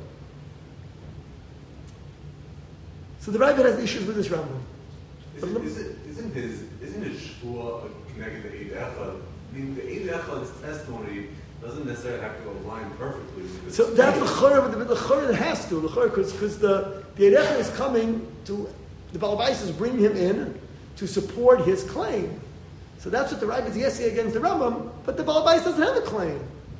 So the Ravid has issues with this Rambam. Isn't his shvua connected to Eid Echad? I mean, the Eid Echad's testimony doesn't necessarily have to align perfectly with this. So that's the chorah, but the chorah has to. The chorah, because the Eid Echad is coming to, the Balabais is bringing him in to support his claim. So that's what the Ravid is yesi against the Rambam, but the Balabais doesn't have a claim.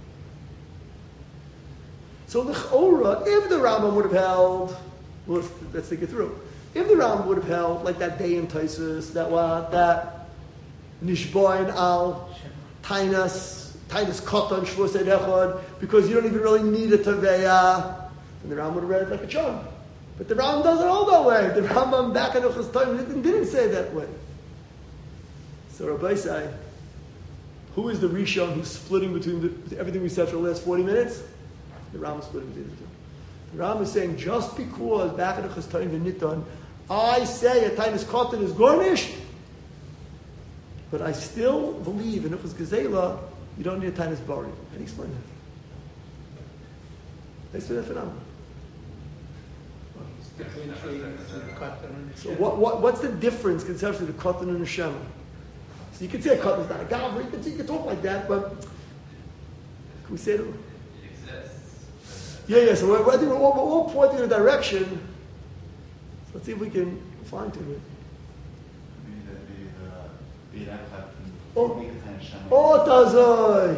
So the Chorah, if the Rambam would have held, well, let's think it through. If the Rambam would have held like that day in Taisus, that nishboin al tainas Titus Kotan Shvus Echad, because you don't even really need a Taveya. And the Rambam would have read it like a charm. But the Rambam doesn't hold that way. The Rambam back in Uchas time didn't say that way. So Rabbi say, who is the Rishon who's splitting between everything we said for the last 40 minutes? The Rambam splitting between the two. The Rambam is saying, just because back in Uchas time and Nitan, I say a Titus Kotan is garnished, but I still believe in Uchas Gezela, you don't need a Tainus Bari. How do you explain that? Explain that phenomenon. So what's the difference conceptually between Kotan and Neshama? So you can say a Kotan is not a Gavra, you can talk like that, but can we say it? It exists. Yeah, so I think we're all pointing in a direction. So let's see if we can fine tune it. Oh, Tazoi!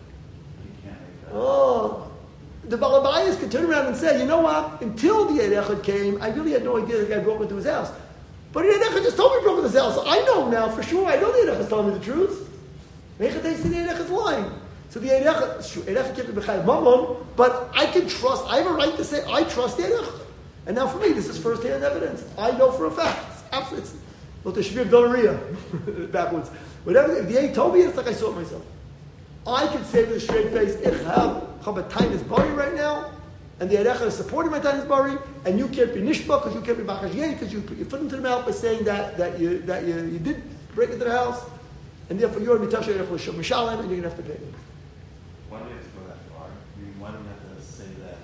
Oh, the Balabayas could turn around and say, you know what? Until the Eid Echad came, I really had no idea the guy broke into his house. But the Eid Echad just told me he broke into his house. So I know now for sure. I know the Eid Echad's telling me the truth. Mechatei see the Eid Echad's lying. So the Eid Echad, sure, Eid Echad can't be b'chayv mamon, but I can trust. I have a right to say I trust the Eid Echad. And now for me, this is first-hand evidence. I know for a fact. It's absolutely. Well, there should be a gonorrhea backwards. Whatever. If the Eid told me, it's like I saw it myself. I can say with a straight face, ich have a Tainus Bari right now, and the Eid Echad is supporting my Tainus Bari, and you can't be Nishba, because you can't be Bachashiyeh, because you put your foot into the mouth by saying that you did break into the house, and therefore you're a Mitasha Eid Echad Mishalem, and you're going to have to pay me. Why do we have to go that far? I mean, why do we have to say that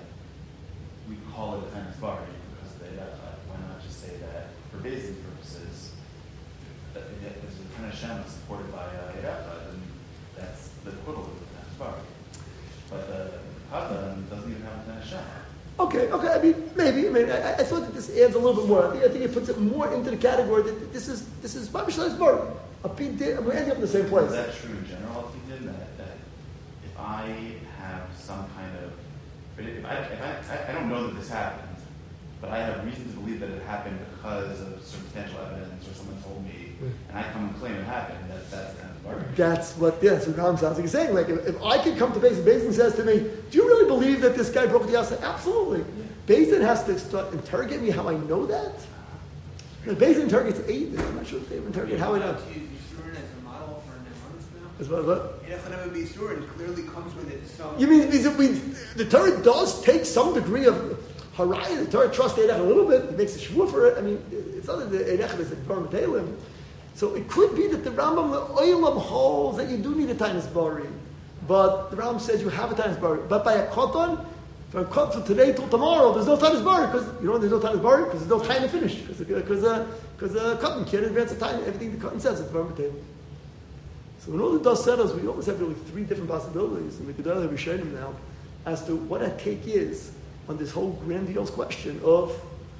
we call it a Tainus Bari because of the Eid Echad? Why not just say that for basic purposes, that it's a Tainus Shem supported by Eid Echad, and that's the equivalent of the Tainus Bari. But the Katan doesn't even have a Tainus Shem. Okay. I mean, maybe. I thought that this adds a little bit more. I think it puts it more into the category that this is Babishlay's Bari. We're ending up in the same place. Is that true in general, Ethan, that if I have some kind of, if I don't know that this happened, but I have reason to believe that it happened because of circumstantial evidence or someone told me, and I come and claim it happened, that's barbaric. That's what Ram sounds like he's saying. Like, if I could come to Beis Din says to me, do you really believe that this guy broke into the house? Absolutely. Yeah. Beis Din has to start interrogate me how I know that. Beis Din interrogates Eid. I'm not sure if they interrogate how I know. As a model for Nehemans now? As what? Echad B'Yisurin clearly comes with it. So You mean the Torah does take some degree of haraya? The Torah trusts Eid Echad a little bit. It makes a shvur for it. I mean, it's not that the Eid Echad is a Dvar Matelim. So it could be that the Rambam, the Oilam holds that you do need a Tainus Bari. But the Rambam says you have a Tainus Bari. But by a Koton, from today till tomorrow, there's no Tainus Bari. Because, you know, there's no Tainus Bari? Because there's no time to finish. Because the Koton can't advance the time. Everything the Koton says is Dvar Matelim. So when all the dust settles, we almost have really three different possibilities, and we could be showing them now, as to what our take is on this whole grandiose question of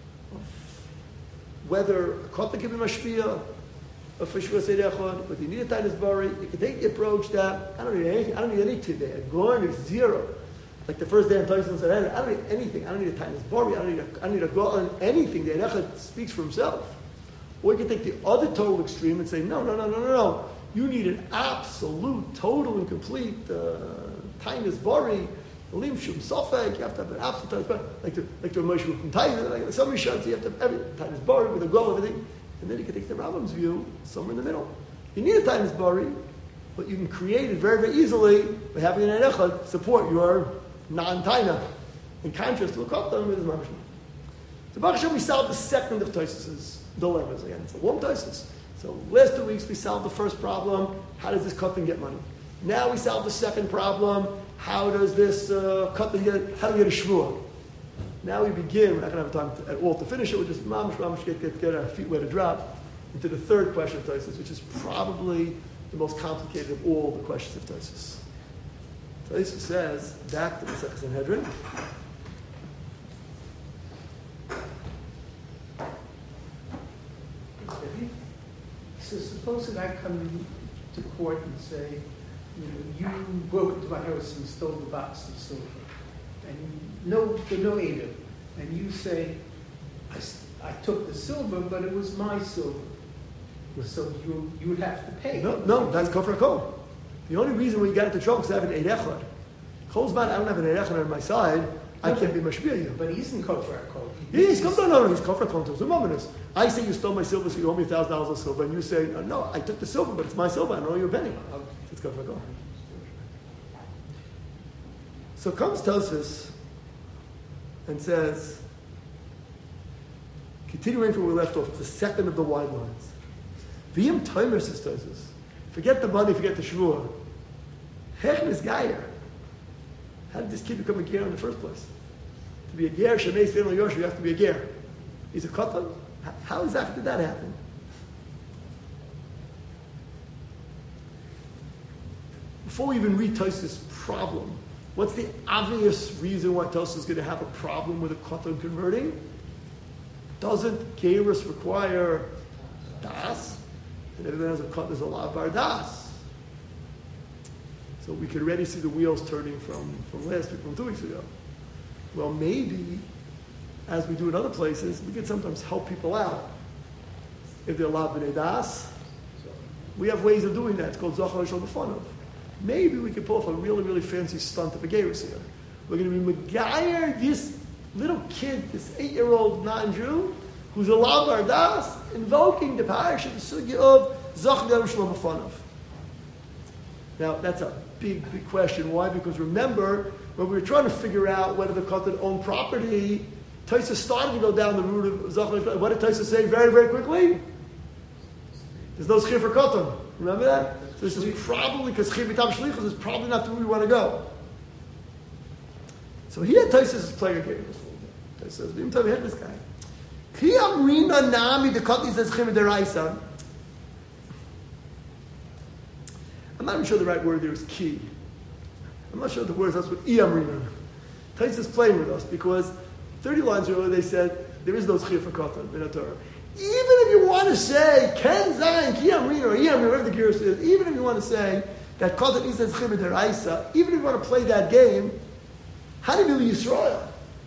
whether a Kotan can be mashpia, or for sure say Echad, but you need a Tainus Bari. You can take the approach that I don't need anything. I don't need any today. A Gorn is zero. Like the first day in Tyson said, I don't need anything. I don't need a Tainus Bari. I don't need a Gorn, anything. The Echad speaks for himself. Or you can take the other total extreme and say, no. You need an absolute, total, and complete Tainus Bari. Lim Shum Sofek. You have to have an absolute Tainus Bari. Like the Moshe from Tainus, like some Rishons, you have to have every Tainus Bari with a goal, everything. And then you can take the Rambam's view, somewhere in the middle. You need a Tainus Bari, but you can create it very, very easily by having an Echad support your non-Taina. In contrast to a Kotan with his Mamash. So Baruch Hashem, we solved the second of Tosfos' dilemmas. Again, it's a long Tosfos. So last 2 weeks we solved the first problem, how does this Kotan get money? Now we solved the second problem, how does this Kotan get a Shvuah? Now we begin, we're not going to have time at all to finish it, we'll just mamash get our feet wet to drop into the third question of Tosfos, which is probably the most complicated of all the questions of Tosfos. Tosfos says, back to the Masechah Sanhedrin. So suppose that I come to court and say, you broke into my house and stole the box of silver. And no Ada. And you say, I took the silver, but it was my silver. So you would have to pay. No, that's kofar kol. The only reason we got into trouble is I have an Eid Echad. Cholzman, I don't have an Eid Echad on my side. I can't be mashbiah you. But he isn't kofar kol. He's come down. No, he's kofar kol to the I say you stole my silver, so you owe me $1,000 of silver, and you say no, I took the silver, but it's my silver. I don't owe you a penny. It's kofar kol. So comes Tosfos and says, continuing from where we left off, it's the second of the wide lines. V'yim tomer, says Tosfos. Forget the money, forget the shvur. Hechn is gayer. How did this kid become a ger in the first place? To be a ger, Shemei Sfein Yosh, you have to be a ger. He's a katan. How exactly did that happen? Before we even read Tosfos' problem, what's the obvious reason why Tosfos is going to have a problem with a katan converting? Doesn't gerus require das? And everyone has a katan, there's a lot of bar das. So we could already see the wheels turning from last week, from 2 weeks ago. Well, maybe, as we do in other places, we can sometimes help people out. If they're allowed b'nei das, we have ways of doing that. It's called Zochar Shal B'Fanav. Maybe we could pull off a really, really fancy stunt of a gerus here. We're going to be Megayer, this little kid, this 8-year-old non-Jew, who's allowed bar das, invoking the parish of the sugya of Zochar Shal B'Fanav. Now, that's a big, big question. Why? Because remember, when we were trying to figure out whether the Katan owned property, Tosfos started to go down the route of Zachar. What did Tosfos say very, very quickly? There's no schir for Katan. Remember that? So this is probably, because schir b'tam shlichus is probably not the route we want to go. So here Tosfos is playing a game. Tosfos says, "B'im tov hit this guy. Ki amrina nami the Katan says schir b'deraisa." I'm not even sure the right word there is ki. I'm not sure the word is that's what iyamrina. Tosfos is playing with us because 30 lines earlier they said there is no schir for katan in a Torah. Even if you want to say ken zayin ki amrina or iyamrina, whatever the gerus is, even if you want to say that katan is schir b'deraisa, even if you want to play that game, how do you do Yisrael?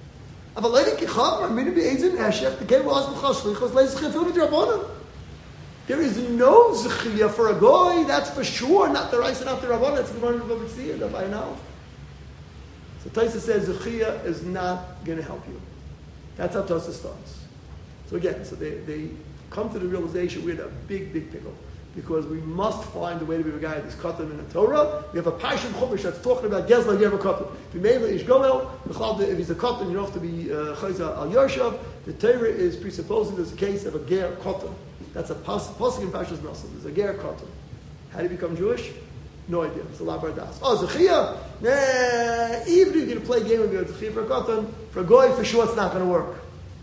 There is no zechiyah for a goy, that's for sure, not the Raisa, not the Rabbanah, that's the one of the that I know. So Tosfos says zechiyah is not going to help you. That's how Tosfos starts. So again, so they come to the realization we're in a big, big pickle. Because we must find a way to be a guy that's katan in the Torah. We have a Parshat Chumash that's talking about Gezla Yer Katan. If you made Ish Goel, if he's a katan, you don't have to be Chayza Al Yershav. The Torah is presupposing there's a case of a Ger Katan. That's a pasuk in Parshas Naso. There's a Ger Katan. How do you become Jewish? No idea. It's a Labar Das. Oh, Zechiyah? Nah, even if you're going to play a game with me, Zechiyah for a Katan, for a Goy, for sure it's not going to work.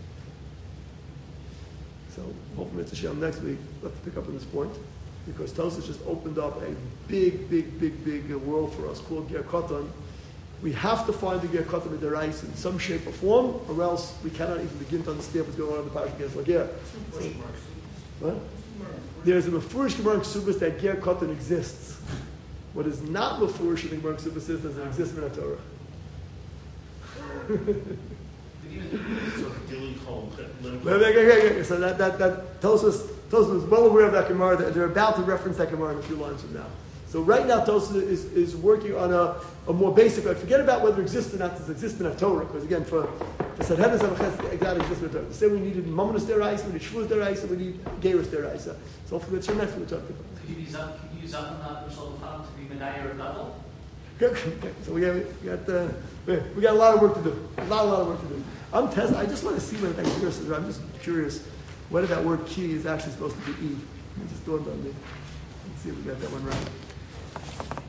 So, hopefully it's a Shem next week. Let's pick up on this point. Because Tosfos just opened up a big, big, big, big world for us called Ger Katan. We have to find the Ger Katan with the rice in some shape or form, or else we cannot even begin to understand what's going on in the Parashat against Ger. What? There's a Mefurish Gemara in Ksubas that Ger Katan exists. What is not Mefurish in the Gemara in Ksubas is doesn't exist in the Torah. So that Tosfos is well aware of that Gemara. They're about to reference that Gemara in a few lines from now. So right now Tosfos is working on a more basic. Forget about whether it exists or not. Does it exist in a Torah? Because again, for Sanhedrin Samaches, exactly exists in a Torah. Say we needed Mamonos Deraisa, we need Shvuz Deraisa, we need Gerus Deraisa. So hopefully it's your next one to talk about. Could you use up to be Medayer or double? Good. So we got a lot of work to do. A lot of work to do. I just want to see what that gerus is. I'm just curious whether that word ki is actually supposed to be e. It just dawned on me. Let's see if we got that one right.